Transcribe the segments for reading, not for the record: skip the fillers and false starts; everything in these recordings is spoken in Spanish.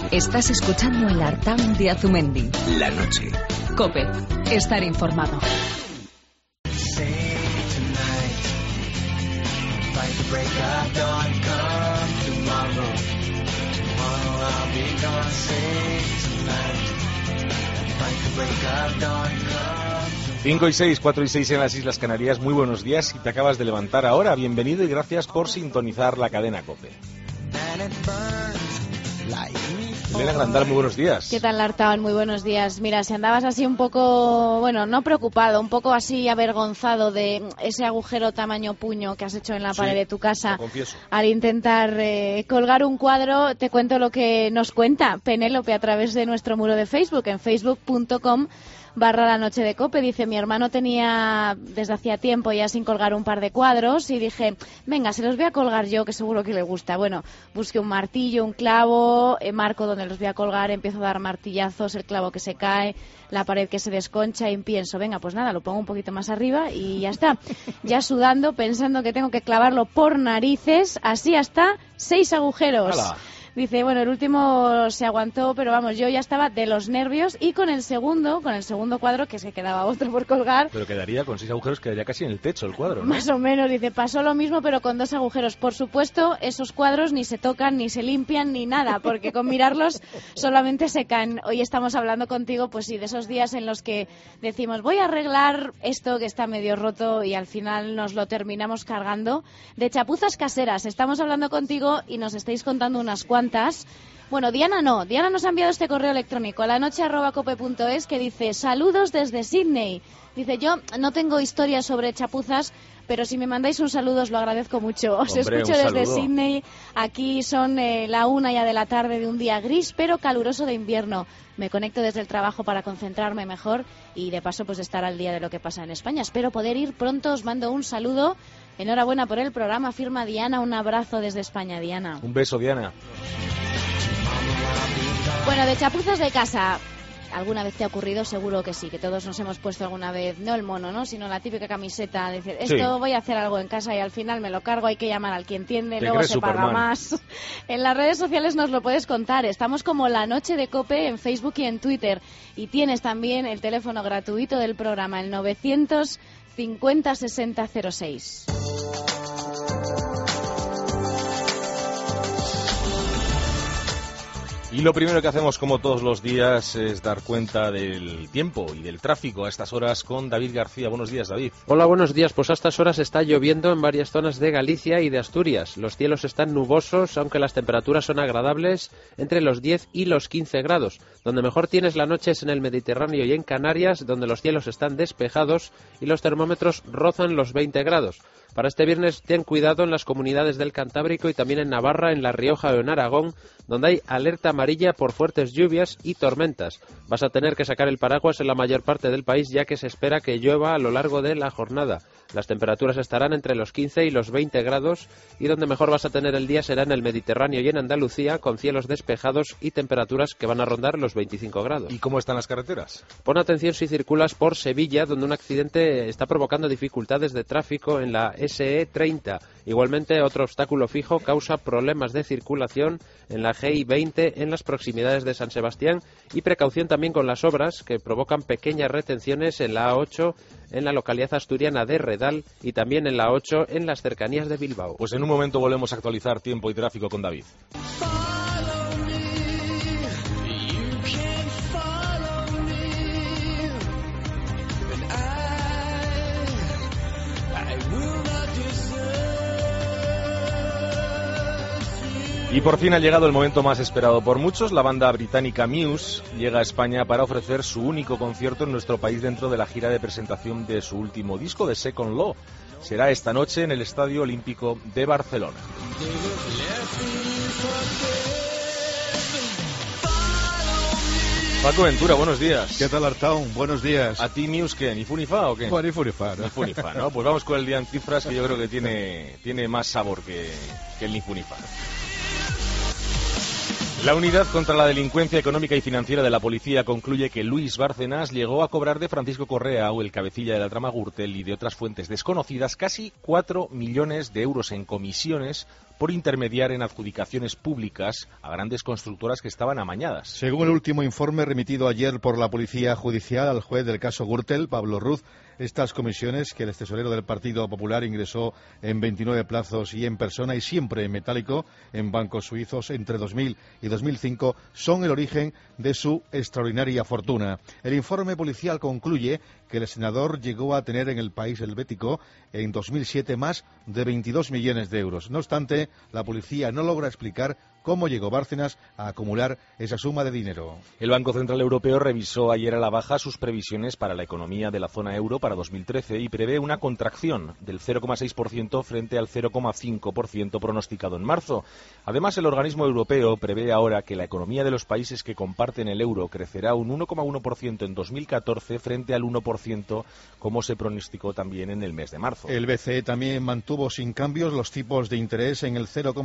Estás escuchando el Artaun de Azumendi. La noche. COPE. Estar informado. Cinco y 6, 4 y 6 en las Islas Canarias. Muy buenos días. Si te acabas de levantar ahora, bienvenido y gracias por sintonizar la cadena COPE. Elena Grandal, muy buenos días. ¿Qué tal, Artaun? Muy buenos días. Mira, si andabas así un poco, bueno, no preocupado, un poco así avergonzado de ese agujero tamaño puño que has hecho en la pared de tu casa al intentar colgar un cuadro, te cuento lo que nos cuenta Penélope a través de nuestro muro de Facebook, en facebook.com/La Noche de Cope. Dice: mi hermano tenía desde hacía tiempo ya sin colgar un par de cuadros y dije, venga, se los voy a colgar yo, que seguro que le gusta. Bueno, busqué un martillo, un clavo, marco donde los voy a colgar, empiezo a dar martillazos, el clavo que se cae, la pared que se desconcha, y pienso, venga, pues nada, lo pongo un poquito más arriba y ya está. Ya sudando, pensando que tengo que clavarlo por narices, así hasta 6 agujeros. ¡Hala! Dice, bueno, el último se aguantó, pero vamos, yo ya estaba de los nervios, y con el segundo cuadro, que se quedaba otro por colgar. Pero quedaría, con 6 agujeros, quedaría casi en el techo el cuadro, ¿no? Más o menos, dice, pasó lo mismo, pero con 2 agujeros. Por supuesto, esos cuadros ni se tocan, ni se limpian, ni nada, porque con mirarlos solamente se caen. Hoy estamos hablando contigo, pues sí, de esos días en los que decimos, voy a arreglar esto que está medio roto, y al final nos lo terminamos cargando. De chapuzas caseras estamos hablando contigo y nos estáis contando unas cuantas. Bueno, Diana nos ha enviado este correo electrónico a lanoche@cope.es que dice: saludos desde Sydney. Dice, yo no tengo historias sobre chapuzas, pero si me mandáis un saludo os lo agradezco mucho. Os escucho desde Sydney. Aquí son la 1 ya de la tarde de un día gris pero caluroso de invierno. Me conecto desde el trabajo para concentrarme mejor y de paso pues estar al día de lo que pasa en España. Espero poder ir pronto, os mando un saludo. Enhorabuena por el programa, firma Diana. Un abrazo desde España, Diana. Un beso, Diana. Bueno, de chapuzas de casa, ¿alguna vez te ha ocurrido? Seguro que sí, que todos nos hemos puesto alguna vez, no el mono, ¿no?, sino la típica camiseta, decir, esto voy a hacer algo en casa y al final me lo cargo, hay que llamar al que entiende, luego se paga más. En las redes sociales nos lo puedes contar, estamos como La Noche de Cope en Facebook y en Twitter, y tienes también el teléfono gratuito del programa, el 950 60 06. Y lo primero que hacemos, como todos los días, es dar cuenta del tiempo y del tráfico a estas horas con David García. Buenos días, David. Hola, buenos días. Pues a estas horas está lloviendo en varias zonas de Galicia y de Asturias. Los cielos están nubosos, aunque las temperaturas son agradables, entre los 10 y los 15 grados. Donde mejor tienes la noche es en el Mediterráneo y en Canarias, donde los cielos están despejados y los termómetros rozan los 20 grados. Para este viernes ten cuidado en las comunidades del Cantábrico y también en Navarra, en La Rioja o en Aragón, donde hay alerta amarilla por fuertes lluvias y tormentas. Vas a tener que sacar el paraguas en la mayor parte del país, ya que se espera que llueva a lo largo de la jornada. Las temperaturas estarán entre los 15 y los 20 grados y donde mejor vas a tener el día será en el Mediterráneo y en Andalucía, con cielos despejados y temperaturas que van a rondar los 25 grados. ¿Y cómo están las carreteras? Pon atención si circulas por Sevilla, donde un accidente está provocando dificultades de tráfico en la SE 30. Igualmente, otro obstáculo fijo causa problemas de circulación en la GI 20 en las proximidades de San Sebastián, y precaución también con las obras que provocan pequeñas retenciones en la A8 en la localidad asturiana de Redal y también en la 8 en las cercanías de Bilbao. Pues en un momento volvemos a actualizar tiempo y tráfico con David. Y por fin ha llegado el momento más esperado por muchos. La banda británica Muse llega a España para ofrecer su único concierto en nuestro país dentro de la gira de presentación de su último disco, The Second Law. Será esta noche en el Estadio Olímpico de Barcelona. Paco Ventura, buenos días. ¿Qué tal, Artaun? Buenos días. ¿A ti Muse qué? ¿Ni Funifa o qué? Bueno, ni Funifa, ¿no? Ni Funifa, ¿no? Pues vamos con el día en cifras, que yo creo que tiene más sabor que el ni Funifa. La Unidad contra la Delincuencia Económica y Financiera de la Policía concluye que Luis Bárcenas llegó a cobrar de Francisco Correa, o el cabecilla de la trama Gürtel, y de otras fuentes desconocidas, casi 4 millones de euros en comisiones por intermediar en adjudicaciones públicas a grandes constructoras que estaban amañadas. Según el último informe remitido ayer por la Policía Judicial al juez del caso Gürtel, Pablo Ruz, estas comisiones que el tesorero del Partido Popular ingresó en 29 plazos y en persona y siempre en metálico en bancos suizos entre 2000 y 2005 son el origen de su extraordinaria fortuna. El informe policial concluye que el senador llegó a tener en el país helvético en 2007 más de 22 millones de euros. No obstante, la policía no logra explicar cómo llegó Bárcenas a acumular esa suma de dinero. El Banco Central Europeo revisó ayer a la baja sus previsiones para la economía de la zona euro para 2013 y prevé una contracción del 0,6% frente al 0,5% pronosticado en marzo. Además, el organismo europeo prevé ahora que la economía de los países que comparten el euro crecerá un 1,1% en 2014 frente al 1% como se pronosticó también en el mes de marzo. El BCE también mantuvo sin cambios los tipos de interés en el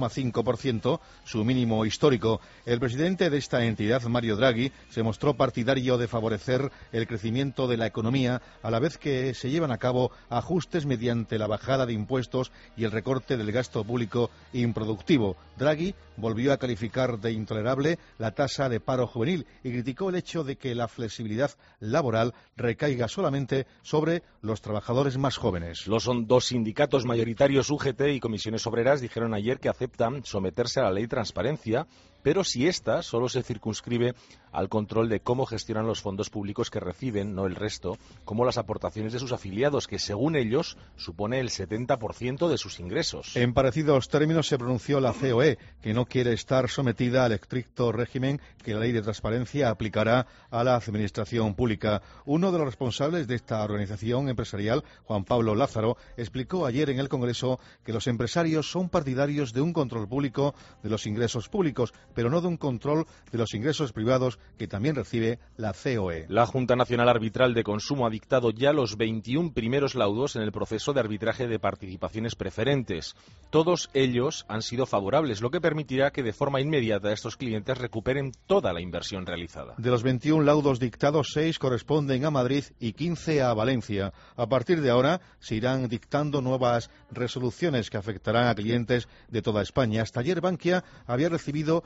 0,5%, su mínimo histórico. El presidente de esta entidad, Mario Draghi, se mostró partidario de favorecer el crecimiento de la economía a la vez que se llevan a cabo ajustes mediante la bajada de impuestos y el recorte del gasto público improductivo. Draghi volvió a calificar de intolerable la tasa de paro juvenil y criticó el hecho de que la flexibilidad laboral recaiga solamente sobre los trabajadores más jóvenes. Los dos sindicatos mayoritarios UGT y Comisiones Obreras dijeron ayer que aceptan someterse a la ley de transparencia, pero si ésta solo se circunscribe al control de cómo gestionan los fondos públicos que reciben, no el resto, como las aportaciones de sus afiliados, que según ellos supone el 70% de sus ingresos. En parecidos términos se pronunció la COE, que no quiere estar sometida al estricto régimen que la ley de transparencia aplicará a la administración pública. Uno de los responsables de esta organización empresarial, Juan Pablo Lázaro, explicó ayer en el Congreso que los empresarios son partidarios de un control público de los ingresos públicos, pero no de un control de los ingresos privados que también recibe la COE. La Junta Nacional Arbitral de Consumo ha dictado ya los 21 primeros laudos en el proceso de arbitraje de participaciones preferentes. Todos ellos han sido favorables, lo que permitirá que de forma inmediata estos clientes recuperen toda la inversión realizada. De los 21 laudos dictados, 6 corresponden a Madrid y 15 a Valencia. A partir de ahora se irán dictando nuevas resoluciones que afectarán a clientes de toda España. Hasta ayer Bankia había recibido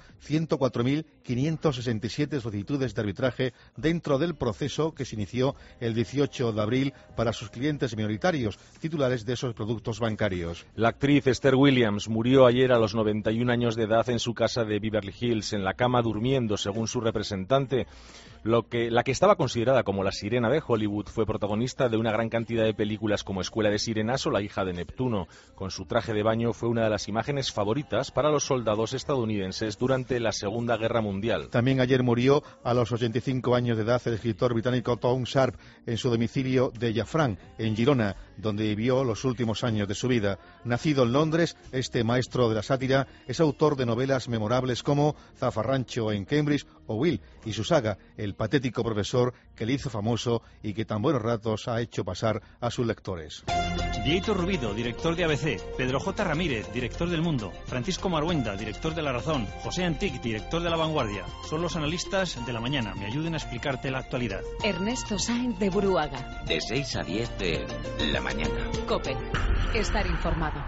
104.567 solicitudes de arbitraje dentro del proceso que se inició el 18 de abril para sus clientes minoritarios, titulares de esos productos bancarios. La actriz Esther Williams murió ayer a los 91 años de edad en su casa de Beverly Hills, en la cama durmiendo, según su representante. La que estaba considerada como la sirena de Hollywood fue protagonista de una gran cantidad de películas como Escuela de Sirenas o La hija de Neptuno. Con su traje de baño fue una de las imágenes favoritas para los soldados estadounidenses durante la Segunda Guerra Mundial. También ayer murió a los 85 años de edad el escritor británico Tom Sharp en su domicilio de Llafranc, en Girona, donde vivió los últimos años de su vida. Nacido en Londres, este maestro de la sátira es autor de novelas memorables como Zafarrancho en Cambridge o Will y su saga El patético profesor, que le hizo famoso y que tan buenos ratos ha hecho pasar a sus lectores. Dieito Rubido, director de ABC, Pedro J. Ramírez, director del Mundo, Francisco Marhuenda, director de La Razón, José Antic, director de La Vanguardia. Son los analistas de la mañana. Me ayuden a explicarte la actualidad. Ernesto Sáenz de Buruaga. De 6 a 10 de la mañana. COPE. Estar informado.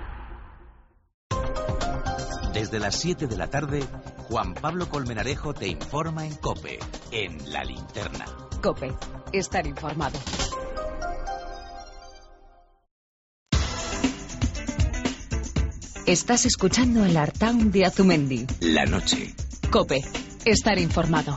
Desde las 7 de la tarde, Juan Pablo Colmenarejo te informa en COPE, en La Linterna. COPE. Estar informado. Estás escuchando el Artaun de Azumendi. La noche. COPE. Estar informado.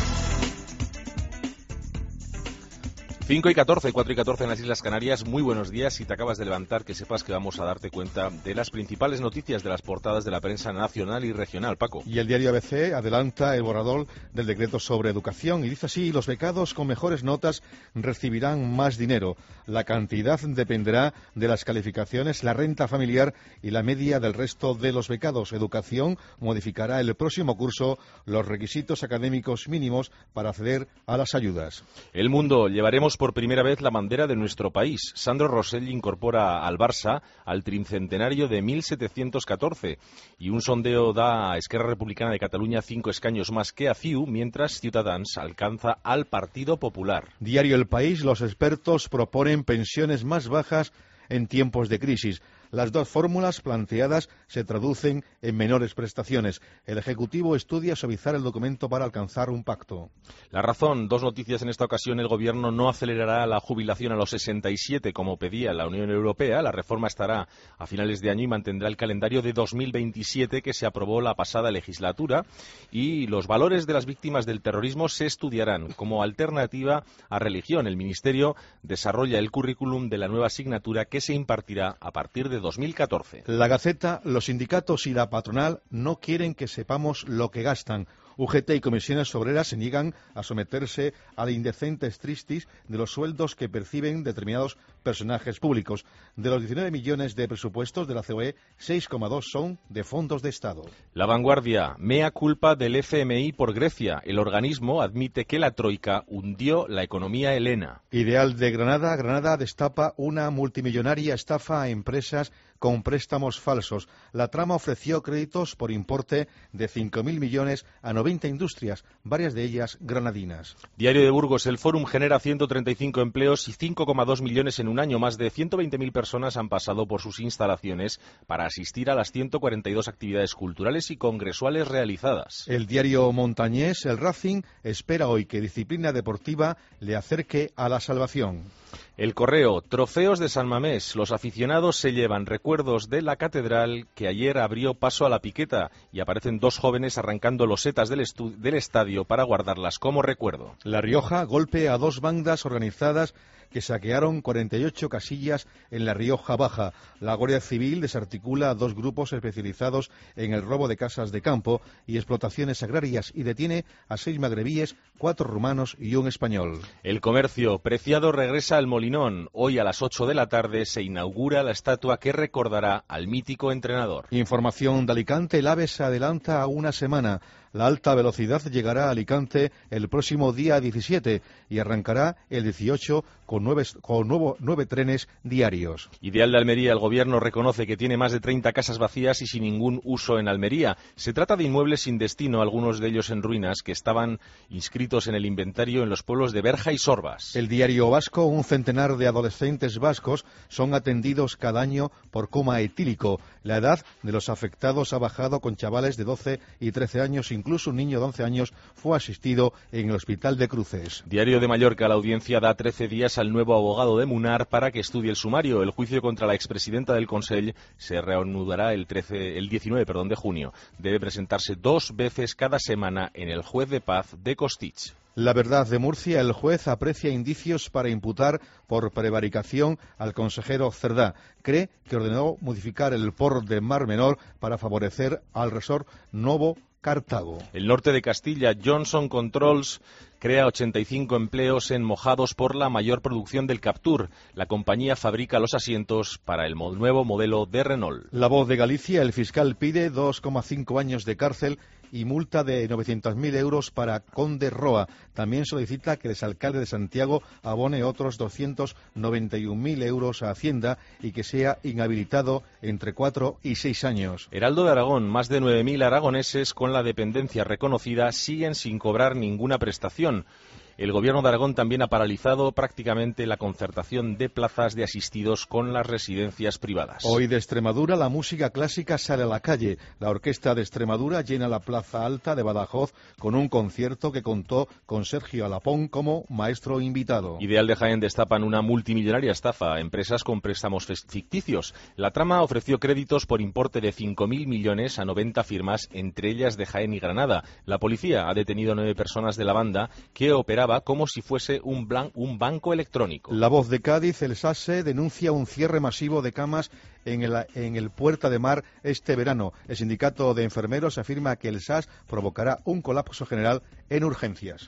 5 y 14, 4 y 14 en las Islas Canarias. Muy buenos días. Si te acabas de levantar, que sepas que vamos a darte cuenta de las principales noticias de las portadas de la prensa nacional y regional. Paco. Y el diario ABC adelanta el borrador del decreto sobre educación y dice así: los becados con mejores notas recibirán más dinero. La cantidad dependerá de las calificaciones, la renta familiar y la media del resto de los becados. Educación modificará el próximo curso los requisitos académicos mínimos para acceder a las ayudas. El Mundo. Llevaremos por primera vez la bandera de nuestro país. Sandro Rosell incorpora al Barça al tricentenario de 1714 y un sondeo da a Esquerra Republicana de Cataluña 5 escaños más que a CiU, mientras Ciutadans alcanza al Partido Popular. Diario El País. Los expertos proponen pensiones más bajas en tiempos de crisis. Las dos fórmulas planteadas se traducen en menores prestaciones. El Ejecutivo estudia suavizar el documento para alcanzar un pacto. La Razón, dos noticias en esta ocasión. El Gobierno no acelerará la jubilación a los 67 como pedía la Unión Europea. La reforma estará a finales de año y mantendrá el calendario de 2027 que se aprobó la pasada legislatura. Y los valores de las víctimas del terrorismo se estudiarán como alternativa a religión. El Ministerio desarrolla el currículum de la nueva asignatura que se impartirá a partir de 2014. La Gaceta, los sindicatos y la patronal no quieren que sepamos lo que gastan. UGT y comisiones obreras se niegan a someterse al indecente tristis de los sueldos que perciben determinados personajes públicos. De los 19 millones de presupuestos de la COE, 6,2 son de fondos de Estado. La Vanguardia, mea culpa del FMI por Grecia. El organismo admite que la troika hundió la economía helena. Ideal de Granada. Granada destapa una multimillonaria estafa a empresas con préstamos falsos. La trama ofreció créditos por importe de 5.000 millones a 90 industrias, varias de ellas granadinas. Diario de Burgos, el Fórum genera 135 empleos y 5,2 millones en un año. Más de 120.000 personas han pasado por sus instalaciones para asistir a las 142 actividades culturales y congresuales realizadas. El diario montañés, el Racing, espera hoy que disciplina deportiva le acerque a la salvación. El Correo, trofeos de San Mamés. Los aficionados se llevan recuerdos de la catedral que ayer abrió paso a la piqueta y aparecen dos jóvenes arrancando losetas del estadio para guardarlas como recuerdo. La Rioja, golpe a dos bandas organizadas que saquearon 48 casillas en La Rioja Baja. La Guardia Civil desarticula a dos grupos especializados en el robo de casas de campo y explotaciones agrarias y detiene a 6 magrebíes, 4 rumanos y un español. El Comercio, Preciado regresa al Molinón. Hoy a las 8 de la tarde se inaugura la estatua que recordará al mítico entrenador. Información de Alicante, el AVE se adelanta a una semana. La alta velocidad llegará a Alicante el próximo día 17 y arrancará el 18 con nueve trenes diarios. Ideal de Almería, el Gobierno reconoce que tiene más de 30 casas vacías y sin ningún uso en Almería. Se trata de inmuebles sin destino, algunos de ellos en ruinas, que estaban inscritos en el inventario en los pueblos de Berja y Sorbas. El Diario Vasco, un centenar de adolescentes vascos son atendidos cada año por coma etílico. La edad de los afectados ha bajado con chavales de 12 y 13 años, incluso un niño de 11 años fue asistido en el Hospital de Cruces. Diario de Mallorca, la audiencia da 13 días al nuevo abogado de Munar para que estudie el sumario. El juicio contra la expresidenta del Consell se reanudará el 19 de junio. Debe presentarse 2 veces cada semana en el juez de paz de Costitx. La Verdad de Murcia, el juez aprecia indicios para imputar por prevaricación al consejero Cerdá. Cree que ordenó modificar el POR de Mar Menor para favorecer al resort Novo Cartago. El norte de Castilla, Johnson Controls crea 85 empleos en Mojados por la mayor producción del Captur. La compañía fabrica los asientos para el nuevo modelo de Renault. La Voz de Galicia, el fiscal pide 2,5 años de cárcel y multa de 900.000 euros para Conde Roa. También solicita que el exalcalde de Santiago abone otros 291.000 euros a Hacienda y que sea inhabilitado entre 4 y 6 años. Heraldo de Aragón, más de 9.000 aragoneses con la dependencia reconocida siguen sin cobrar ninguna prestación. El Gobierno de Aragón también ha paralizado prácticamente la concertación de plazas de asistidos con las residencias privadas. Hoy de Extremadura la música clásica sale a la calle. La Orquesta de Extremadura llena la Plaza Alta de Badajoz con un concierto que contó con Sergio Alapón como maestro invitado. Ideal de Jaén destapan una multimillonaria estafa a empresas con préstamos ficticios. La trama ofreció créditos por importe de 5.000 millones a 90 firmas, entre ellas de Jaén y Granada. La policía ha detenido a 9 personas de la banda que operaba como si fuese un banco electrónico. La Voz de Cádiz, el SASE denuncia un cierre masivo de camas en el Puerta de Mar este verano. El sindicato de enfermeros afirma que el SAS provocará un colapso general en urgencias.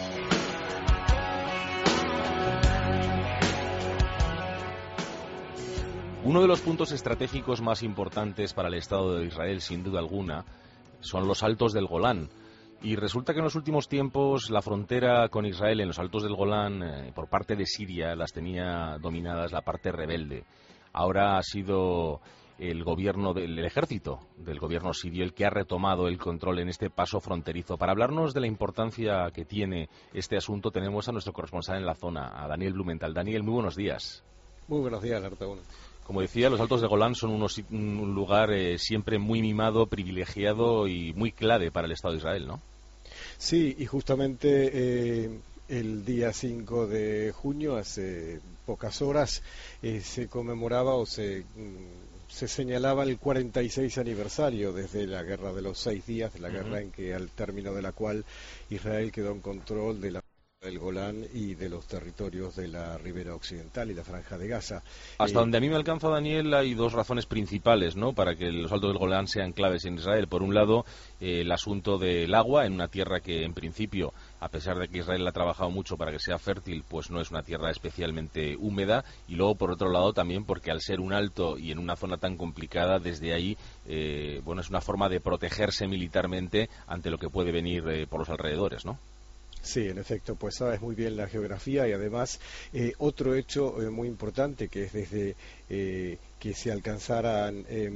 Uno de los puntos estratégicos más importantes para el Estado de Israel, sin duda alguna, son los Altos del Golán. Y resulta que en los últimos tiempos la frontera con Israel en los Altos del Golán por parte de Siria las tenía dominadas la parte rebelde. Ahora ha sido el gobierno del ejército del gobierno sirio el que ha retomado el control en este paso fronterizo. Para hablarnos de la importancia que tiene este asunto tenemos a nuestro corresponsal en la zona, a Daniel Blumenthal. Daniel, muy buenos días. Muy buenos días, Arturo. Como decía, los Altos de Golán son un lugar siempre muy mimado, privilegiado y muy clave para el Estado de Israel, ¿no? Sí, y justamente el día 5 de junio, hace pocas horas, se conmemoraba o se señalaba el 46 aniversario desde la Guerra de los 6 días, de la guerra en que, al término de la cual, Israel quedó en control del Golán y de los territorios de la ribera occidental y la franja de Gaza. Hasta donde a mí me alcanza, Daniel, hay dos razones principales, ¿no?, para que los Altos del Golán sean claves en Israel. Por un lado, el asunto del agua, en una tierra que, en principio, a pesar de que Israel ha trabajado mucho para que sea fértil, pues no es una tierra especialmente húmeda. Y luego, por otro lado, también porque al ser un alto y en una zona tan complicada, desde ahí, es una forma de protegerse militarmente ante lo que puede venir por los alrededores, ¿no? Sí, en efecto, pues sabes muy bien la geografía y además otro hecho muy importante, que es desde que se alcanzaran en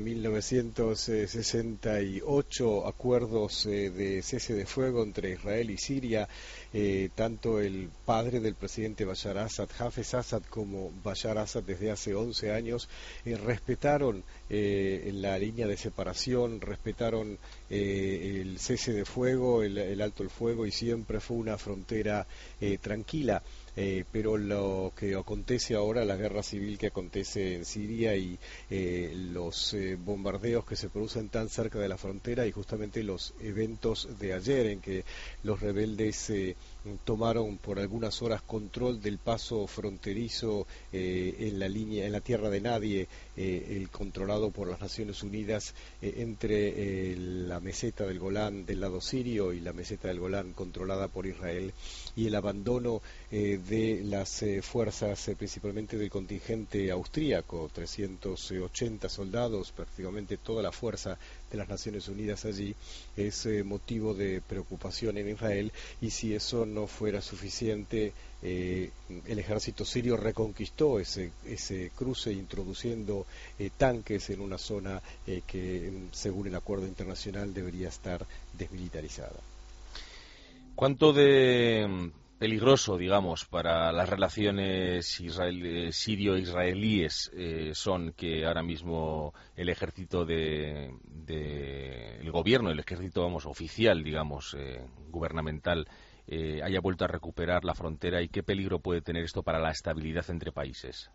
1968 acuerdos de cese de fuego entre Israel y Siria. Tanto el padre del presidente Bashar Assad, Hafez Assad, como Bashar Assad desde hace 11 años respetaron la línea de separación, respetaron el cese de fuego, el alto el fuego, y siempre fue una frontera tranquila. Pero lo que acontece ahora, la guerra civil que acontece en Siria y los bombardeos que se producen tan cerca de la frontera, y justamente los eventos de ayer en que los rebeldes tomaron por algunas horas control del paso fronterizo en la tierra de nadie, el controlado por las Naciones Unidas entre la meseta del Golán del lado sirio y la meseta del Golán controlada por Israel, y el abandono de las fuerzas, principalmente del contingente austríaco, 380 soldados, prácticamente toda la fuerza de las Naciones Unidas allí, es motivo de preocupación en Israel. Y si eso no fuera suficiente, el ejército sirio reconquistó ese cruce, introduciendo tanques en una zona que, según el acuerdo internacional, debería estar desmilitarizada. ¿Cuánto de peligroso, digamos, para las relaciones sirio-israelíes son que ahora mismo el ejército el gobierno, el ejército, oficial, gubernamental, haya vuelto a recuperar la frontera, y qué peligro puede tener esto para la estabilidad entre países?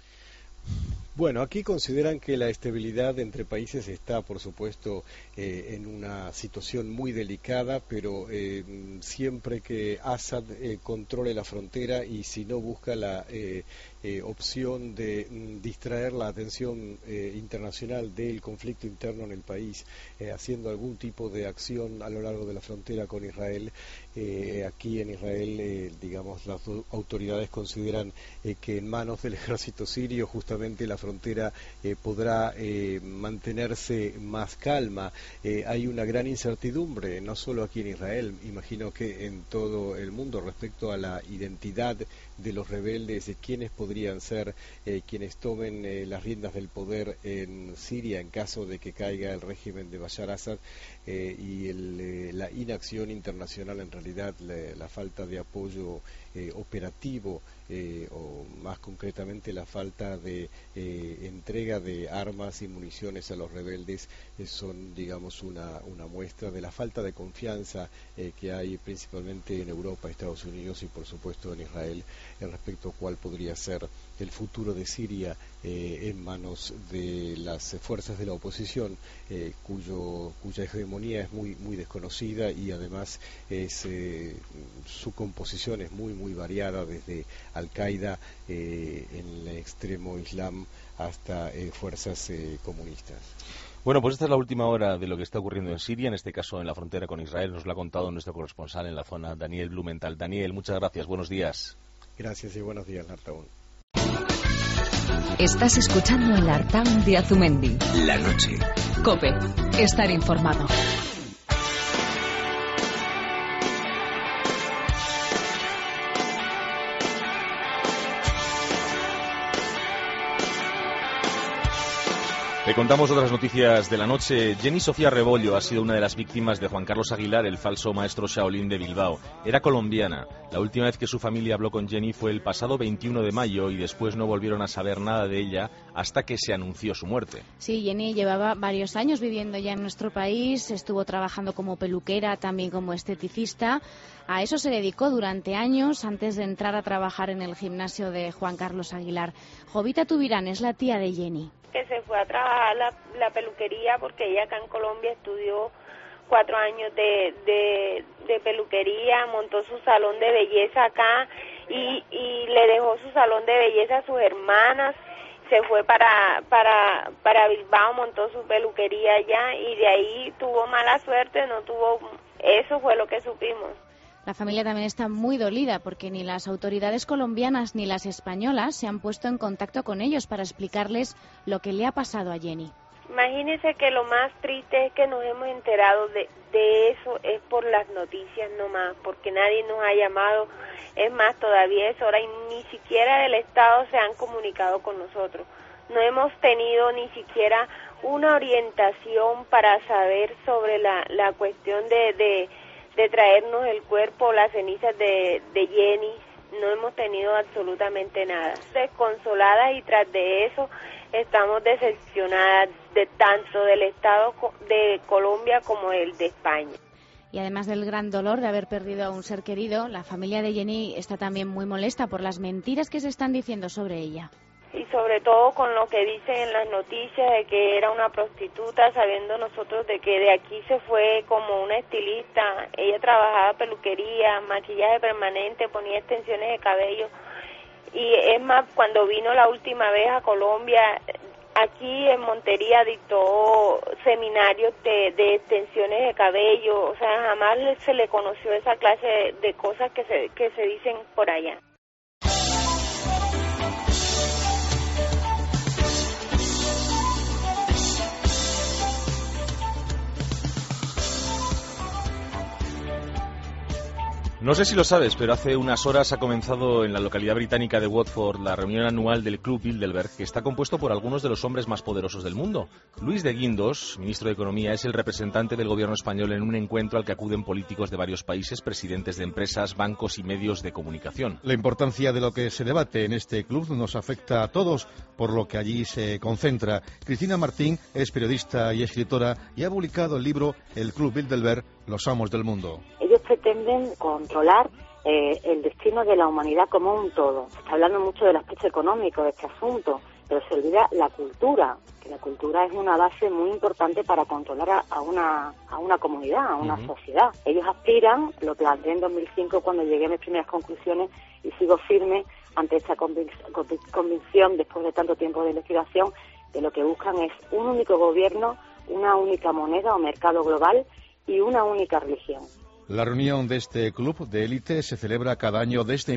Bueno, aquí consideran que la estabilidad entre países está, por supuesto, en una situación muy delicada, pero siempre que Assad controle la frontera, y si no busca la opción de distraer la atención internacional del conflicto interno en el país, haciendo algún tipo de acción a lo largo de la frontera con Israel. Aquí en Israel, las autoridades consideran que en manos del ejército sirio justamente la frontera podrá mantenerse más calma. Hay una gran incertidumbre, no solo aquí en Israel, imagino que en todo el mundo, respecto a la identidad de los rebeldes, de quiénes podrían ser quienes tomen las riendas del poder en Siria en caso de que caiga el régimen de Bashar Assad, y la inacción internacional, en realidad la falta de apoyo operativo, o más concretamente la falta de entrega de armas y municiones a los rebeldes, son, una muestra de la falta de confianza que hay principalmente en Europa, Estados Unidos y por supuesto en Israel, respecto a cuál podría ser el futuro de Siria en manos de las fuerzas de la oposición, cuya hegemonía es muy desconocida, y además su composición es muy variada, desde Al-Qaeda en el extremo islam hasta fuerzas comunistas. Bueno, pues esta es la última hora de lo que está ocurriendo en Siria, en este caso en la frontera con Israel. Nos lo ha contado nuestro corresponsal en la zona, Daniel Blumenthal. Daniel, muchas gracias, buenos días. Gracias y buenos días, Artaún. Estás escuchando el Artaún de Azumendi. La noche. COPE. Estar informado. Le contamos otras noticias de la noche. Jenny Sofía Rebollo ha sido una de las víctimas de Juan Carlos Aguilar, el falso maestro Shaolin de Bilbao. Era colombiana. La última vez que su familia habló con Jenny fue el pasado 21 de mayo y después no volvieron a saber nada de ella hasta que se anunció su muerte. Sí, Jenny llevaba varios años viviendo ya en nuestro país, estuvo trabajando como peluquera, también como esteticista. A eso se dedicó durante años antes de entrar a trabajar en el gimnasio de Juan Carlos Aguilar. Jovita Tubirán es la tía de Jenny. Que se fue a trabajar la peluquería porque ella acá en Colombia estudió 4 años de peluquería, montó su salón de belleza acá y le dejó su salón de belleza a sus hermanas, se fue para Bilbao, montó su peluquería allá y de ahí tuvo mala suerte, eso fue lo que supimos. La familia también está muy dolida porque ni las autoridades colombianas ni las españolas se han puesto en contacto con ellos para explicarles lo que le ha pasado a Jenny. Imagínense que lo más triste es que nos hemos enterado de eso es por las noticias nomás, porque nadie nos ha llamado. Es más, todavía es hora y ni siquiera del Estado se han comunicado con nosotros. No hemos tenido ni siquiera una orientación para saber sobre la cuestión de traernos el cuerpo, las cenizas de Jenny. No hemos tenido absolutamente nada. Desconsoladas y tras de eso estamos decepcionadas de tanto del Estado de Colombia como el de España. Y además del gran dolor de haber perdido a un ser querido, la familia de Jenny está también muy molesta por las mentiras que se están diciendo sobre ella. Y sobre todo con lo que dicen en las noticias de que era una prostituta, sabiendo nosotros de que de aquí se fue como una estilista. Ella trabajaba peluquería, maquillaje permanente, ponía extensiones de cabello. Y es más, cuando vino la última vez a Colombia, aquí en Montería dictó seminarios de extensiones de cabello. O sea, jamás se le conoció esa clase de cosas que se dicen por allá. No sé si lo sabes, pero hace unas horas ha comenzado en la localidad británica de Watford la reunión anual del Club Bilderberg, que está compuesto por algunos de los hombres más poderosos del mundo. Luis de Guindos, ministro de Economía, es el representante del gobierno español en un encuentro al que acuden políticos de varios países, presidentes de empresas, bancos y medios de comunicación. La importancia de lo que se debate en este club nos afecta a todos, por lo que allí se concentra. Cristina Martín es periodista y escritora y ha publicado el libro El Club Bilderberg, los amos del mundo. Ellos pretenden controlar el destino de la humanidad como un todo. Se está hablando mucho del aspecto económico de este asunto, pero se olvida la cultura, que la cultura es una base muy importante para controlar a una comunidad, a una sociedad. Ellos aspiran, lo planteé en 2005 cuando llegué a mis primeras conclusiones y sigo firme ante esta convicción después de tanto tiempo de investigación, que lo que buscan es un único gobierno, una única moneda o mercado global y una única religión. La reunión de este club de élite se celebra cada año desde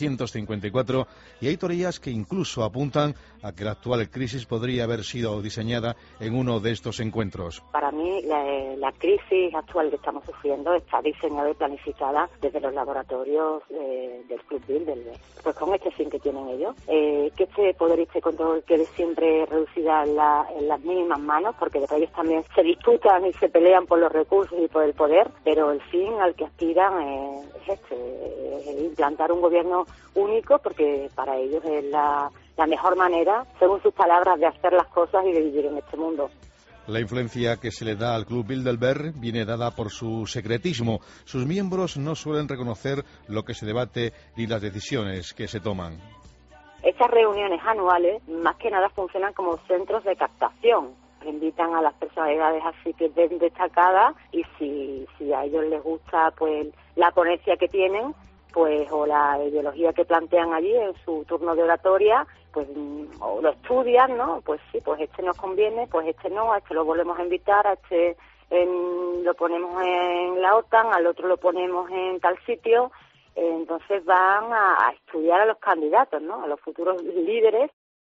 1954 y hay teorías que incluso apuntan a que la actual crisis podría haber sido diseñada en uno de estos encuentros. Para mí, la crisis actual que estamos sufriendo está diseñada y planificada desde los laboratorios del Club Bilderberg. Pues con este fin que tienen ellos, que este poder y este control quede siempre reducida en las mínimas manos, porque después ellos también se disputan y se pelean por los recursos y por el poder, pero el fin al que aspiran es implantar un gobierno único, porque para ellos es la mejor manera, según sus palabras, de hacer las cosas y de vivir en este mundo. La influencia que se le da al Club Bilderberg viene dada por su secretismo. Sus miembros no suelen reconocer lo que se debate ni las decisiones que se toman. Estas reuniones anuales, más que nada, funcionan como centros de captación. Invitan a las personalidades así que ven destacadas y si a ellos les gusta pues la ponencia que tienen, pues o la ideología que plantean allí en su turno de oratoria, pues o lo estudian, ¿no? Pues sí, pues este nos conviene, pues este no, a este lo volvemos a invitar, a este lo ponemos en la OTAN, al otro lo ponemos en tal sitio. Entonces van a estudiar a los candidatos, ¿no? A los futuros líderes.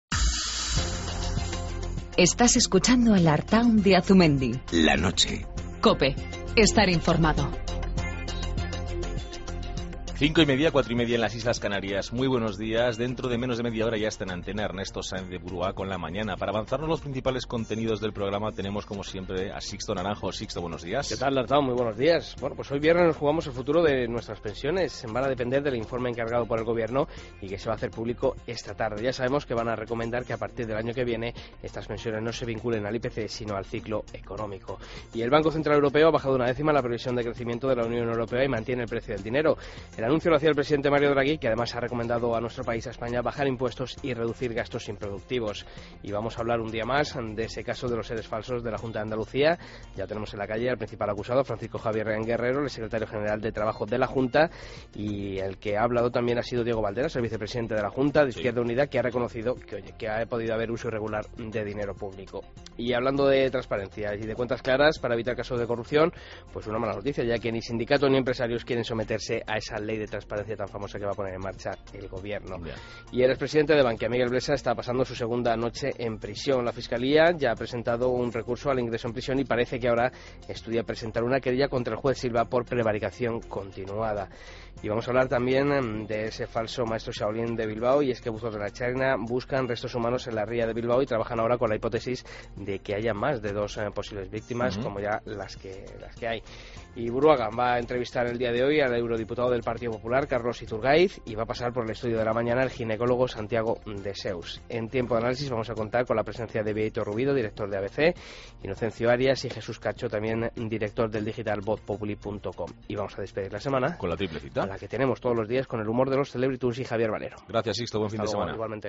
Estás escuchando el Artaun de Azumendi. La noche. COPE. Estar informado. 5:30, 4:30 en las Islas Canarias. Muy buenos días. Dentro de menos de media hora ya está en antena Ernesto Sáenz de Buruá con La Mañana. Para avanzarnos los principales contenidos del programa tenemos como siempre a Sixto Naranjo. Sixto, buenos días. ¿Qué tal, Lartao? Muy buenos días. Bueno, pues hoy viernes nos jugamos el futuro de nuestras pensiones. Van a depender del informe encargado por el Gobierno y que se va a hacer público esta tarde. Ya sabemos que van a recomendar que a partir del año que viene estas pensiones no se vinculen al IPC sino al ciclo económico. Y el Banco Central Europeo ha bajado 1/10 la previsión de crecimiento de la Unión Europea y mantiene el precio del dinero. El anuncio lo hacía el presidente Mario Draghi, que además ha recomendado a nuestro país, a España, bajar impuestos y reducir gastos improductivos. Y vamos a hablar un día más de ese caso de los seres falsos de la Junta de Andalucía. Ya tenemos en la calle al principal acusado, Francisco Javier Guerrero, el secretario general de Trabajo de la Junta, y el que ha hablado también ha sido Diego Valderas, el vicepresidente de la Junta de Izquierda Unida, que ha reconocido que ha podido haber uso irregular de dinero público. Y hablando de transparencia y de cuentas claras para evitar casos de corrupción, pues una mala noticia, ya que ni sindicatos ni empresarios quieren someterse a esa ley de transparencia tan famosa que va a poner en marcha el Gobierno. Bien. Y el expresidente de Bankia, Miguel Blesa, está pasando su segunda noche en prisión. La Fiscalía ya ha presentado un recurso al ingreso en prisión y parece que ahora estudia presentar una querella contra el juez Silva por prevaricación continuada. Y vamos a hablar también de ese falso maestro Shaolin de Bilbao, y es que buzos de la China buscan restos humanos en la ría de Bilbao y trabajan ahora con la hipótesis de que haya más de 2 posibles víctimas, como ya las que hay. Y Buruaga va a entrevistar el día de hoy al eurodiputado del Partido Popular, Carlos Iturgaiz, y va a pasar por el estudio de la mañana el ginecólogo Santiago de Seus. En tiempo de análisis vamos a contar con la presencia de Bieito Rubido, director de ABC, Inocencio Arias y Jesús Cacho, también director del digital vozpopuli.com. Y vamos a despedir la semana con la triple cita, la que tenemos todos los días con el humor de los celebrities y Javier Valero. Gracias, Sixto. Buen fin de semana. Igualmente.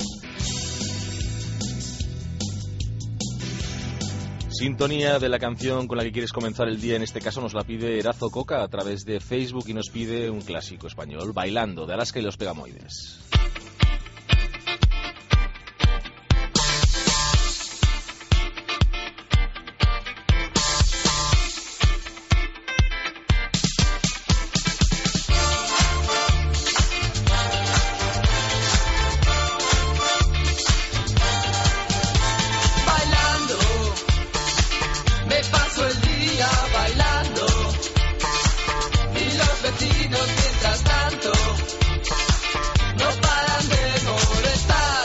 Sintonía de la canción con la que quieres comenzar el día, en este caso nos la pide Erazo Coca a través de Facebook y nos pide un clásico español, Bailando, de Alaska y los Pegamoides. Mientras tanto, no paran de molestar.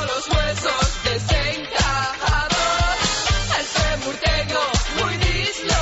muy distinto.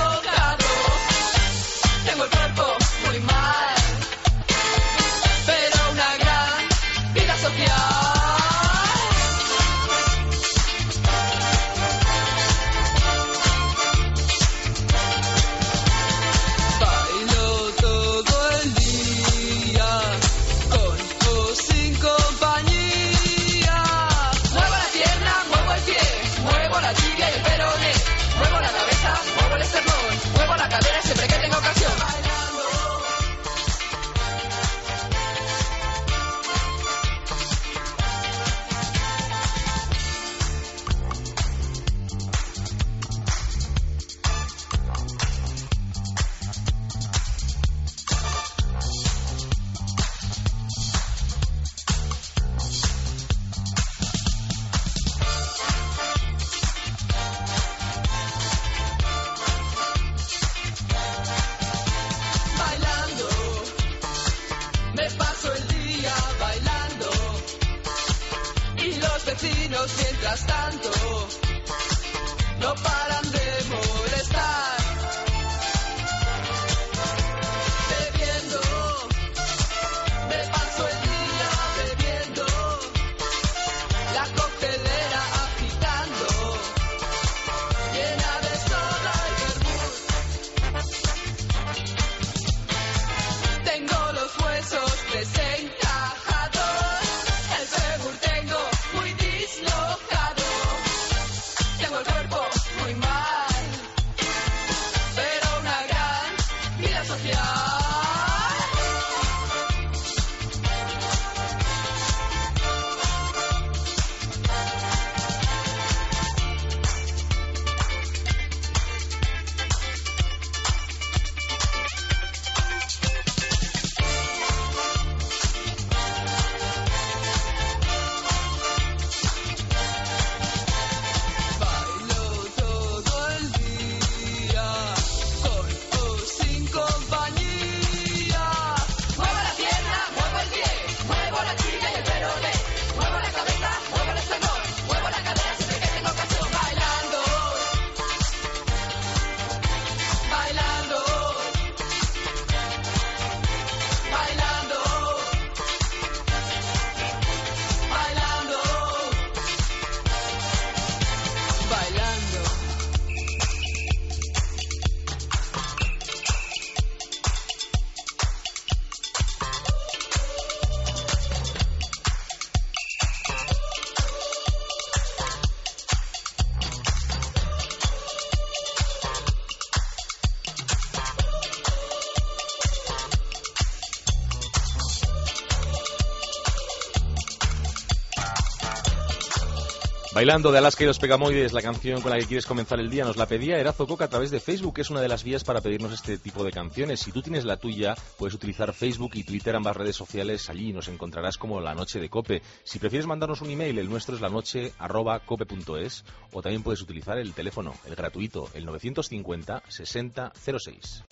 Bailando de Alaska y los Pegamoides, la canción con la que quieres comenzar el día, nos la pedía Erazo Coca a través de Facebook, que es una de las vías para pedirnos este tipo de canciones. Si tú tienes la tuya, puedes utilizar Facebook y Twitter, ambas redes sociales, allí nos encontrarás como La Noche de Cope. Si prefieres mandarnos un email, el nuestro es lanoche@cope.es, o también puedes utilizar el teléfono, el gratuito, el 950 60 06.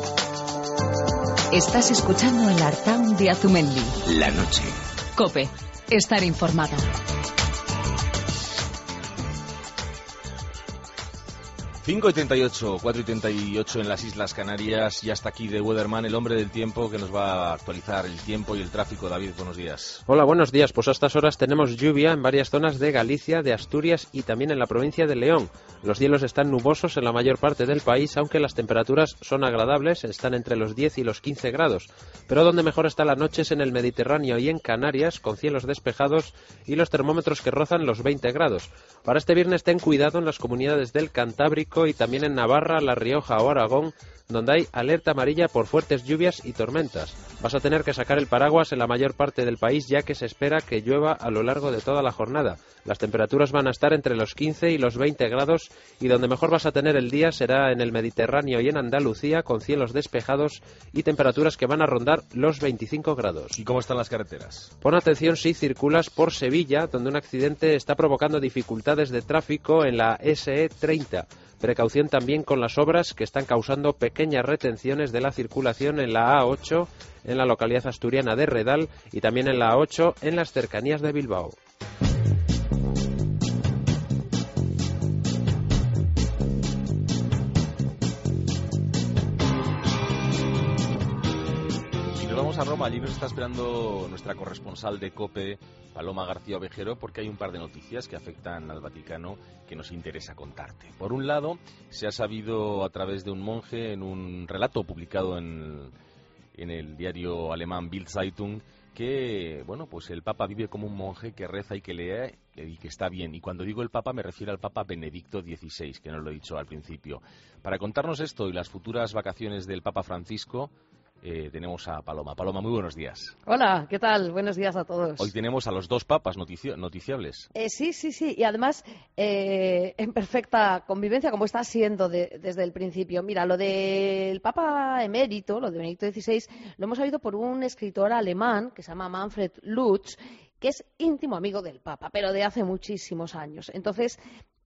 Estás escuchando el Artaun de Azumendi. La noche. Cope, estar informado. 5:38, 4:38 en las Islas Canarias, y hasta aquí de Weatherman, el hombre del tiempo que nos va a actualizar el tiempo y el tráfico. David, buenos días. Hola, buenos días. Pues a estas horas tenemos lluvia en varias zonas de Galicia, de Asturias y también en la provincia de León. Los cielos están nubosos en la mayor parte del país, aunque las temperaturas son agradables, están entre los 10 y los 15 grados. Pero donde mejor está la noche es en el Mediterráneo y en Canarias, con cielos despejados y los termómetros que rozan los 20 grados. Para este viernes ten cuidado en las comunidades del Cantábrico y también en Navarra, La Rioja o Aragón, donde hay alerta amarilla por fuertes lluvias y tormentas. Vas a tener que sacar el paraguas en la mayor parte del país, ya que se espera que llueva a lo largo de toda la jornada. Las temperaturas van a estar entre los 15 y los 20 grados y donde mejor vas a tener el día será en el Mediterráneo y en Andalucía, con cielos despejados y temperaturas que van a rondar los 25 grados. ¿Y cómo están las carreteras? Pon atención si circulas por Sevilla, donde un accidente está provocando dificultades de tráfico en la SE30. Precaución también con las obras que están causando pequeñas retenciones de la circulación en la A8, en la localidad asturiana de Redal, y también en la A8 en las cercanías de Bilbao. A Roma, allí nos está esperando nuestra corresponsal de COPE, Paloma García Ovejero, porque hay un par de noticias que afectan al Vaticano que nos interesa contarte. Por un lado, se ha sabido a través de un monje en un relato publicado en el diario alemán Bild Zeitung que, bueno, pues el Papa vive como un monje que reza y que lee y que está bien. Y cuando digo el Papa me refiero al Papa Benedicto XVI, que no lo he dicho al principio. Para contarnos esto y las futuras vacaciones del Papa Francisco, tenemos a Paloma. Paloma, muy buenos días. Hola, ¿qué tal? Buenos días a todos. Hoy tenemos a los dos papas noticiables. Sí, y además en perfecta convivencia, como está siendo desde el principio. Mira, lo del Papa emérito, lo de Benedicto XVI, lo hemos sabido por un escritor alemán que se llama Manfred Lutz, que es íntimo amigo del Papa, pero de hace muchísimos años. Entonces,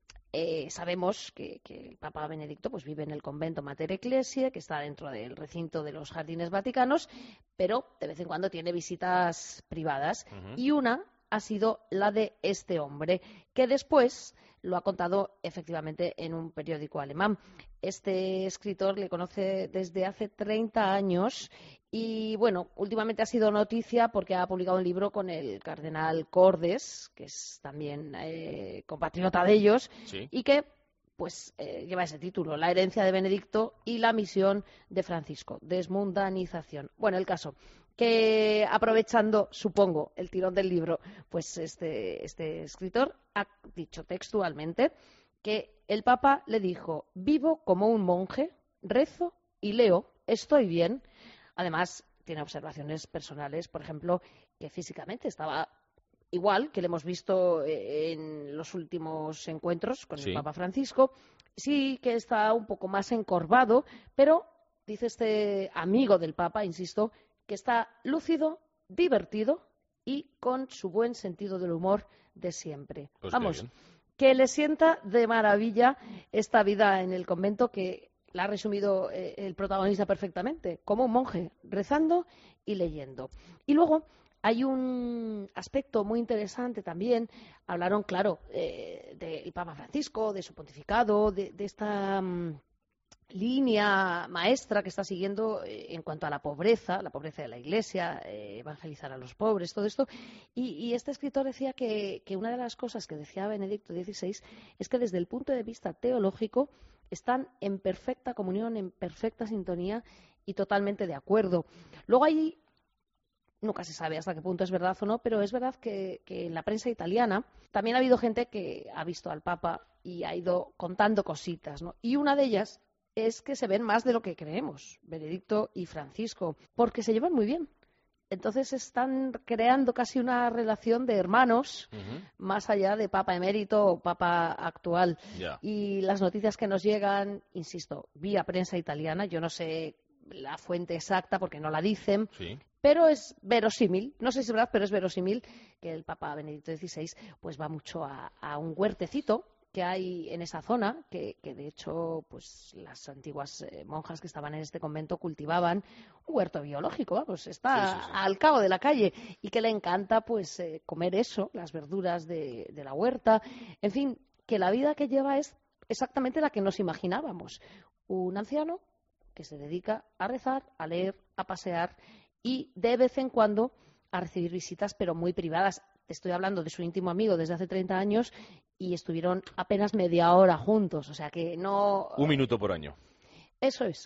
sabemos que el Papa Benedicto pues vive en el convento Mater Ecclesiae, que está dentro del recinto de los Jardines Vaticanos, pero de vez en cuando tiene visitas privadas. Y una ha sido la de este hombre, que después lo ha contado efectivamente en un periódico alemán. Este escritor le conoce desde hace 30 años y, bueno, últimamente ha sido noticia porque ha publicado un libro con el cardenal Cordes, que es también compatriota de ellos, sí, y que pues lleva ese título, La herencia de Benedicto y la misión de Francisco, desmundanización. Bueno, el caso que, aprovechando, supongo, el tirón del libro, pues este escritor ha dicho textualmente que el Papa le dijo: vivo como un monje, rezo y leo, estoy bien. Además, tiene observaciones personales, por ejemplo, que físicamente estaba igual que le hemos visto en los últimos encuentros con el Papa Francisco. Sí que está un poco más encorvado, pero dice este amigo del Papa, insisto, que está lúcido, divertido y con su buen sentido del humor de siempre. Pues vamos, que le sienta de maravilla esta vida en el convento, que la ha resumido el protagonista perfectamente, como un monje, rezando y leyendo. Y luego hay un aspecto muy interesante también. Hablaron, claro, del Papa Francisco, de su pontificado, de esta línea maestra que está siguiendo en cuanto a la pobreza de la Iglesia, evangelizar a los pobres, todo esto. Y este escritor decía que una de las cosas que decía Benedicto XVI es que desde el punto de vista teológico están en perfecta comunión, en perfecta sintonía y totalmente de acuerdo. Luego hay, nunca se sabe hasta qué punto es verdad o no, pero es verdad que en la prensa italiana también ha habido gente que ha visto al Papa y ha ido contando cositas, ¿no? Y una de ellas es que se ven más de lo que creemos, Benedicto y Francisco, porque se llevan muy bien. Entonces están creando casi una relación de hermanos, más allá de Papa emérito o Papa actual. Yeah. Y las noticias que nos llegan, insisto, vía prensa italiana, yo no sé la fuente exacta porque no la dicen, sí, pero es verosímil, no sé si es verdad, pero es verosímil que el Papa Benedicto XVI pues va mucho a un huertecito que hay en esa zona, que de hecho pues las antiguas monjas que estaban en este convento cultivaban un huerto biológico, vamos, está al cabo de la calle, y que le encanta pues comer eso, las verduras de la huerta, en fin, que la vida que lleva es exactamente la que nos imaginábamos, un anciano que se dedica a rezar, a leer, a pasear y de vez en cuando a recibir visitas, pero muy privadas. Te estoy hablando de su íntimo amigo desde hace 30 años y estuvieron apenas media hora juntos, o sea que no... 1 minuto por año. Eso es.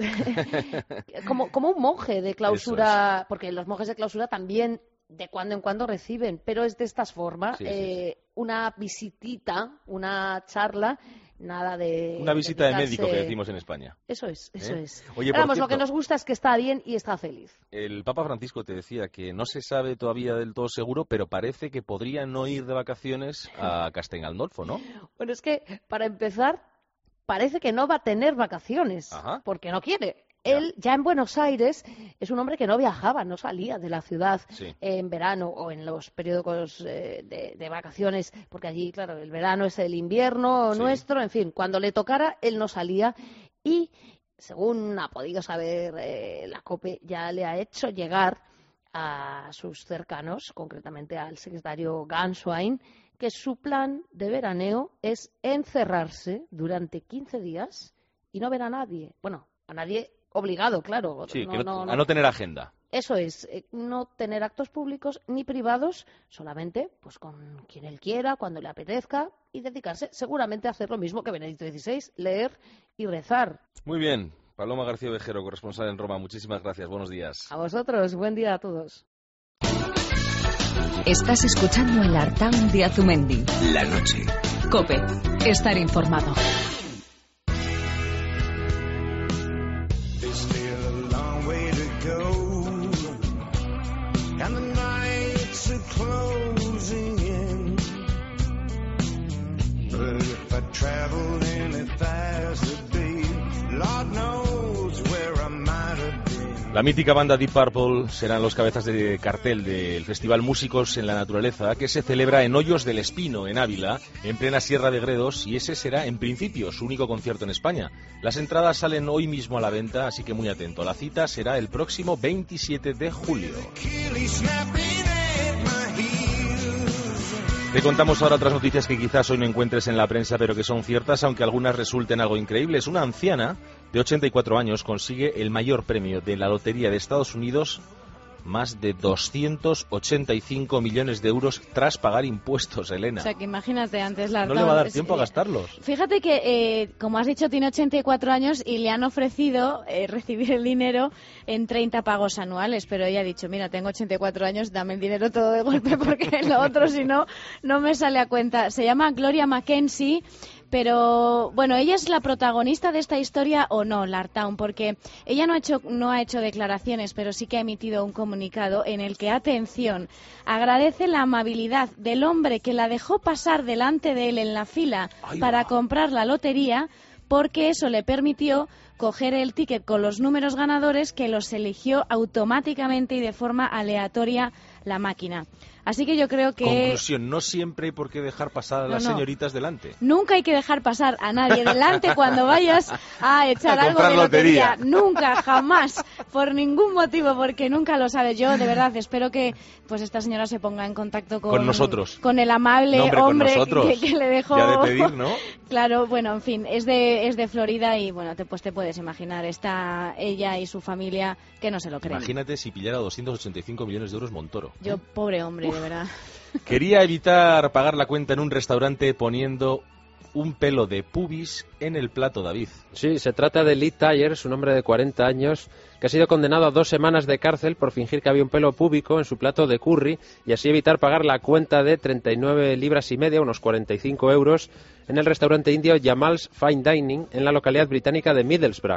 como un monje de clausura, porque los monjes de clausura también de cuando en cuando reciben, pero es de estas formas, una visitita, una charla, nada de... Una visita de médico, que decimos en España. Eso es, eso es. Oye, vamos, lo que nos gusta es que está bien y está feliz. El Papa Francisco te decía que no se sabe todavía del todo seguro, pero parece que podría no ir de vacaciones a Castel Gandolfo, ¿no? Bueno, es que, para empezar, parece que no va a tener vacaciones, porque no quiere. Él, ya en Buenos Aires, es un hombre que no viajaba, no salía de la ciudad en verano o en los periodos de vacaciones, porque allí, claro, el verano es el invierno nuestro, en fin, cuando le tocara, él no salía y, según ha podido saber la COPE, ya le ha hecho llegar a sus cercanos, concretamente al secretario Ganswein, que su plan de veraneo es encerrarse durante 15 días y no ver a nadie. Bueno, a nadie obligado, claro. Sí, a no tener agenda. Eso es, no tener actos públicos ni privados, solamente pues con quien él quiera, cuando le apetezca, y dedicarse seguramente a hacer lo mismo que Benedicto XVI, leer y rezar. Muy bien. Paloma García Vejero, corresponsal en Roma. Muchísimas gracias. Buenos días. A vosotros. Buen día a todos. Estás escuchando el Artaun de Azumendi. La noche. COPE. Estar informado. La mítica banda Deep Purple serán los cabezas de cartel del Festival Músicos en la Naturaleza, que se celebra en Hoyos del Espino, en Ávila, en plena Sierra de Gredos, y ese será, en principio, su único concierto en España. Las entradas salen hoy mismo a la venta, así que muy atento. La cita será el próximo 27 de julio. Te contamos ahora otras noticias que quizás hoy no encuentres en la prensa, pero que son ciertas, aunque algunas resulten algo increíbles. Una anciana de 84 años consigue el mayor premio de la Lotería de Estados Unidos, más de 285 millones de euros tras pagar impuestos, Elena. O sea, que imagínate, antes la... No le va a dar tiempo a gastarlos. Fíjate que, como has dicho, tiene 84 años y le han ofrecido recibir el dinero en 30 pagos anuales, pero ella ha dicho, mira, tengo 84 años, dame el dinero todo de golpe porque lo otro, si no, no me sale a cuenta. Se llama Gloria Mackenzie. Pero, bueno, ¿ella es la protagonista de esta historia o no, Lartown? Porque ella no ha hecho declaraciones, pero sí que ha emitido un comunicado en el que, atención, agradece la amabilidad del hombre que la dejó pasar delante de él en la fila para comprar la lotería, porque eso le permitió coger el ticket con los números ganadores, que los eligió automáticamente y de forma aleatoria la máquina. Así que yo creo que... Conclusión, no siempre hay por qué dejar pasar a las señoritas delante. Nunca hay que dejar pasar a nadie delante cuando vayas a echar algo de lotería. Nunca, jamás, por ningún motivo, porque nunca lo sabes. Yo, de verdad, espero que pues esta señora se ponga en contacto con nosotros. Con el amable hombre que le dejó... Ya de pedir, ¿no? Claro, bueno, en fin, es de Florida y, bueno, te puedes imaginar, está ella y su familia que no se lo creen. Imagínate si pillara 285 millones de euros Montoro. Yo, pobre hombre, de verdad. Quería evitar pagar la cuenta en un restaurante poniendo un pelo de pubis en el plato, David. Sí, se trata de Lee Tyers, un hombre de 40 años, que ha sido condenado a 2 semanas de cárcel por fingir que había un pelo púbico en su plato de curry y así evitar pagar la cuenta de 39 libras y media, unos 45 euros, en el restaurante indio Jamal's Fine Dining, en la localidad británica de Middlesbrough.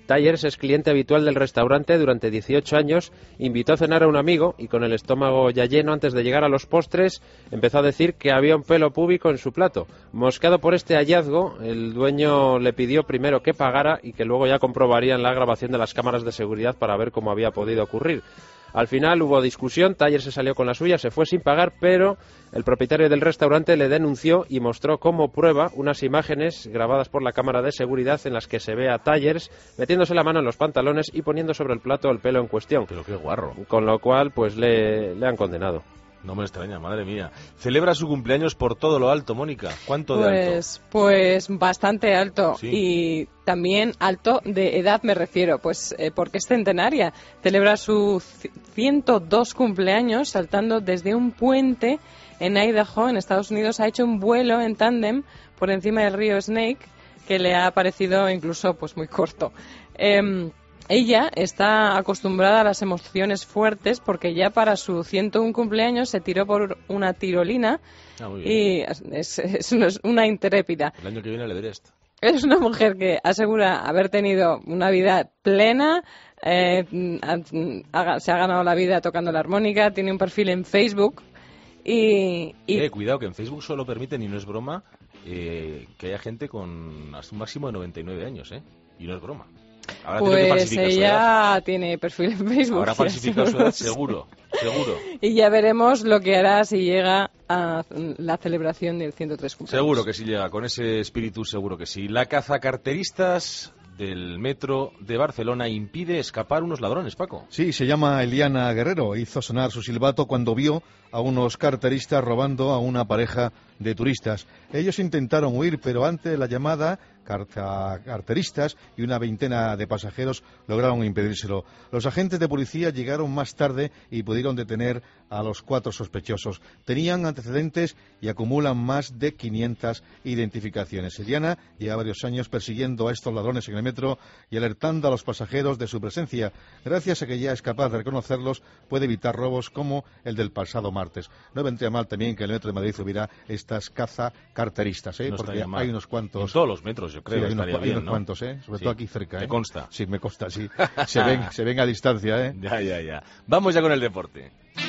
Tyers es cliente habitual del restaurante durante 18 años, invitó a cenar a un amigo y con el estómago ya lleno antes de llegar a los postres empezó a decir que había un pelo púbico en su plato. Mosqueado por este hallazgo, el dueño le pidió primero que pagara y que luego ya comprobarían la grabación de las cámaras de seguridad para ver cómo había podido ocurrir. Al final hubo discusión, Tyers se salió con la suya, se fue sin pagar, pero el propietario del restaurante le denunció y mostró como prueba unas imágenes grabadas por la cámara de seguridad en las que se ve a Tyers metiéndose la mano en los pantalones y poniendo sobre el plato el pelo en cuestión. Pero qué guarro. Con lo cual, pues le han condenado. No me extraña, madre mía. Celebra su cumpleaños por todo lo alto, Mónica. ¿Cuánto de alto? Pues bastante alto. ¿Sí? Y también alto de edad me refiero, pues porque es centenaria. Celebra su 102 cumpleaños saltando desde un puente en Idaho, en Estados Unidos. Ha hecho un vuelo en tándem por encima del río Snake que le ha parecido incluso pues muy corto. Ella está acostumbrada a las emociones fuertes porque ya para su 101 cumpleaños se tiró por una tirolina y es una intrépida. El año que viene le diré esto. Es una mujer que asegura haber tenido una vida plena, se ha ganado la vida tocando la armónica, tiene un perfil en Facebook y... Cuidado que en Facebook solo permiten, y no es broma, que haya gente con hasta un máximo de 99 años, y no es broma. Ahora pues ella tiene perfil en Facebook. Ahora falsifica su edad, seguro. Y ya veremos lo que hará si llega a la celebración del 103 cumpleaños. Seguro que sí llega, con ese espíritu seguro que sí. La cazacarteristas del metro de Barcelona impide escapar unos ladrones, Paco. Sí, se llama Eliana Guerrero. Hizo sonar su silbato cuando vio a unos carteristas robando a una pareja de turistas. Ellos intentaron huir, pero ante la llamada, carteristas y una veintena de pasajeros lograron impedírselo. Los agentes de policía llegaron más tarde y pudieron detener a los 4 sospechosos. Tenían antecedentes y acumulan más de 500 identificaciones. Eliana lleva varios años persiguiendo a estos ladrones en el metro y alertando a los pasajeros de su presencia. Gracias a que ya es capaz de reconocerlos, puede evitar robos como el del pasado martes. No vendría mal también que el metro de Madrid hubiera estas cazacarteristas, no porque hay unos cuantos. En todos los metros, yo creo. Sí, hay unos ¿no? cuantos, sobre todo aquí cerca. ¿Te consta? Sí, me consta, sí. Se ven a distancia, Ya. Vamos ya con el deporte.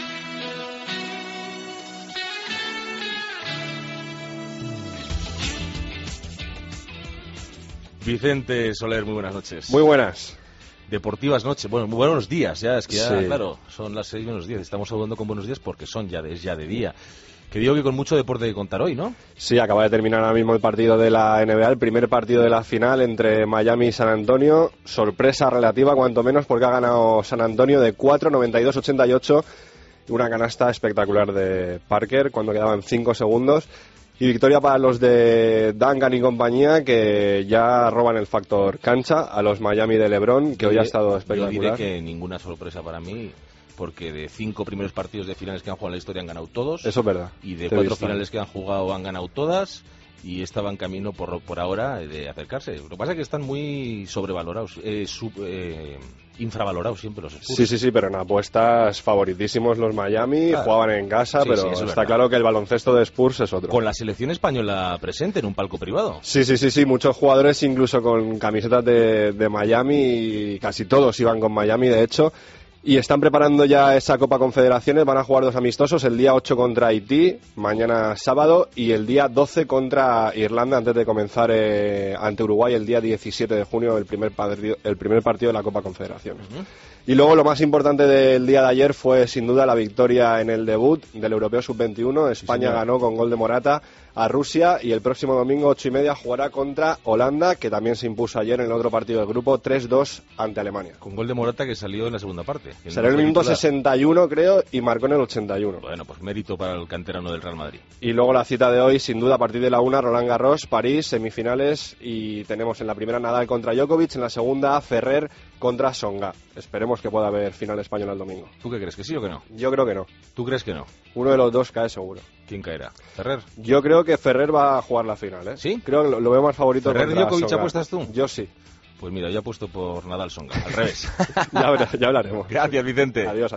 Vicente Soler, muy buenas noches. Muy buenas. Deportivas noches, bueno, muy buenos días, ya es que ya, claro, son las 6 menos 10, estamos saludando con buenos días porque es ya de día. Que digo que con mucho deporte que contar hoy, ¿no? Sí, acaba de terminar ahora mismo el partido de la NBA, el primer partido de la final entre Miami y San Antonio. Sorpresa relativa, cuanto menos, porque ha ganado San Antonio de 4, 92-88. Una canasta espectacular de Parker cuando quedaban 5 segundos. Y victoria para los de Duncan y compañía, que ya roban el factor cancha a los Miami de LeBron, que hoy ha estado espectacular. Yo diré que ninguna sorpresa para mí, porque de 5 primeros partidos de finales que han jugado en la historia han ganado todos. Eso es verdad. Y de 4 finales que han jugado han ganado todas. Y estaban en camino por ahora de acercarse. Lo que pasa es que están muy sobrevalorados, infravalorados siempre los Spurs. Sí, pero en apuestas favoritísimos los Miami, jugaban en casa, pero está claro que el baloncesto de Spurs es otro. Con la selección española presente en un palco privado. Sí, muchos jugadores incluso con camisetas de Miami, y casi todos iban con Miami, de hecho. Y están preparando ya esa Copa Confederaciones, van a jugar 2 amistosos, el día 8 contra Haití, mañana sábado, y el día 12 contra Irlanda, antes de comenzar ante Uruguay el día 17 de junio, el primer partido de la Copa Confederaciones. Y luego lo más importante del día de ayer fue sin duda la victoria en el debut del Europeo Sub-21. España ganó con gol de Morata a Rusia, y el próximo domingo 8:30 jugará contra Holanda, que también se impuso ayer en el otro partido del grupo 3-2 ante Alemania. Con gol de Morata que salió en la segunda parte. Será el minuto 61, creo, y marcó en el 81. Bueno, pues mérito para el canterano del Real Madrid. Y luego la cita de hoy, sin duda, a partir de la 1, Roland Garros, París, semifinales, y tenemos en la primera Nadal contra Djokovic, en la segunda Ferrer contra Songa. Esperemos que pueda haber final española el domingo. ¿Tú qué crees, que sí o que no? Yo creo que no. ¿Tú crees que no? Uno de los dos cae seguro. ¿Quién caerá? ¿Ferrer? Yo creo que Ferrer va a jugar la final, ¿eh? ¿Sí? Creo que lo veo más favorito. ¿Ferrer Djokovic apuestas tú? Yo sí. Pues mira, yo apuesto por Nadal Songa, al revés. ya hablaremos. Gracias, Vicente. Adiós.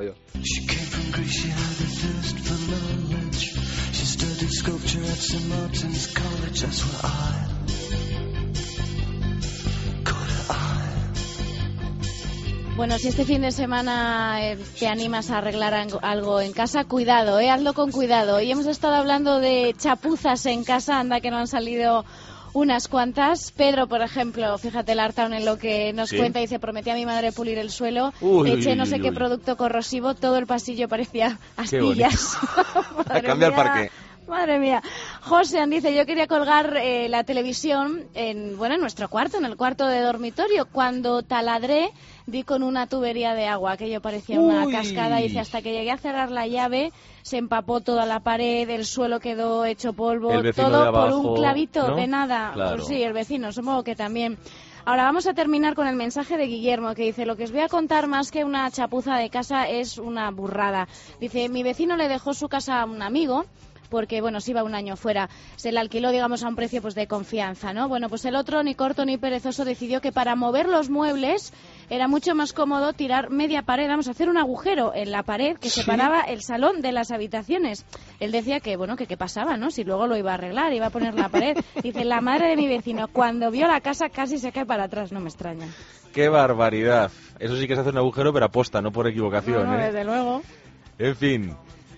Bueno, si este fin de semana te animas a arreglar algo en casa, cuidado, hazlo con cuidado. Y hemos estado hablando de chapuzas en casa, anda que no han salido unas cuantas. Pedro, por ejemplo, fíjate el Artaun en lo que nos cuenta, dice, prometí a mi madre pulir el suelo, eché no sé qué producto corrosivo, todo el pasillo parecía astillas. A cambiar parqué. Madre mía. Josean dice, yo quería colgar la televisión en nuestro cuarto, en el cuarto de dormitorio. Cuando taladré, di con una tubería de agua, aquello parecía una cascada. Dice, hasta que llegué a cerrar la llave, se empapó toda la pared, el suelo quedó hecho polvo, todo abajo, por un clavito, ¿no? De nada. Claro. Pues sí, el vecino, supongo que también. Ahora vamos a terminar con el mensaje de Guillermo, que dice, lo que os voy a contar más que una chapuza de casa es una burrada. Dice, mi vecino le dejó su casa a un amigo, porque, se iba un año fuera. Se le alquiló, digamos, a un precio de confianza, ¿no? Bueno, pues el otro, ni corto ni perezoso, decidió que para mover los muebles era mucho más cómodo tirar media pared, hacer un agujero en la pared que separaba el salón de las habitaciones. Él decía que, que qué pasaba, ¿no? Si luego lo iba a arreglar, iba a poner la pared. Dice, la madre de mi vecino, cuando vio la casa casi se cae para atrás, no me extraña. ¡Qué barbaridad! Eso sí que es hacer un agujero, pero aposta, no por equivocación, No, desde luego. En fin...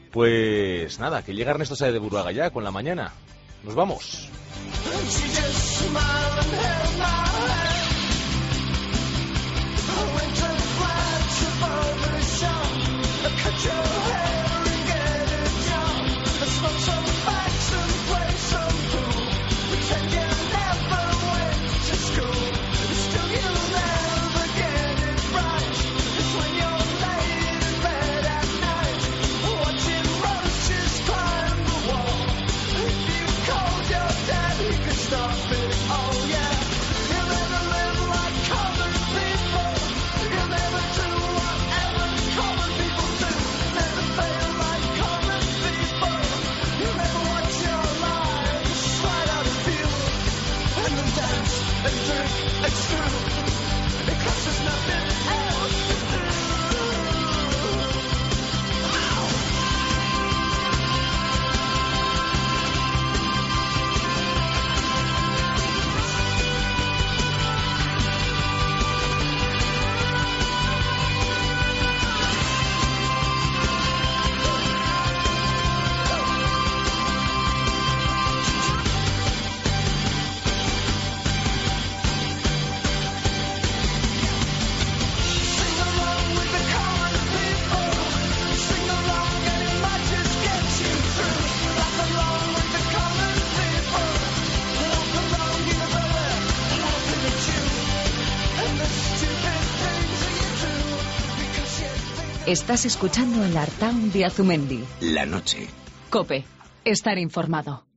Pues nada, que llega Ernesto Sáez de Buruaga ya con la mañana. Nos vamos. Estás escuchando el Artaun de Azumendi. La noche. COPE. Estar informado.